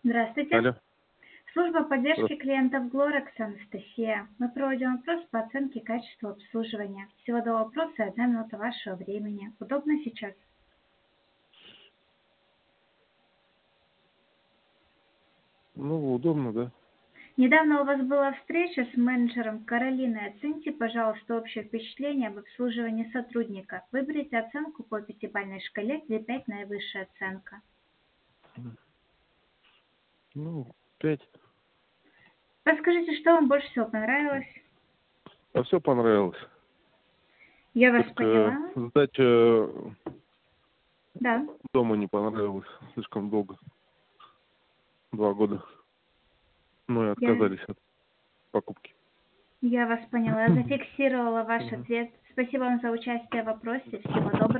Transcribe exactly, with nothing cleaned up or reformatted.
Здравствуйте. Алло. Служба поддержки Здравствуйте. клиентов Глорекс, Анастасия. Мы проводим опрос по оценке качества обслуживания. Всего два вопроса и одна минута вашего времени. Удобно сейчас? Ну, удобно, да. Недавно у вас была встреча с менеджером Каролиной. Оцените, пожалуйста, общее впечатление об обслуживании сотрудника. Выберите оценку по пятибалльной шкале, где пять наивысшая оценка. Ну, пять. Расскажите, что вам больше всего понравилось? А все понравилось. Я вас Только поняла. сдача Да. дома не понравилась. Слишком долго. Два года. Мы Я, отказались от покупки. я вас поняла. Я зафиксировала ваш Мгм. ответ. Спасибо вам за участие в вопросе. Всего доброго.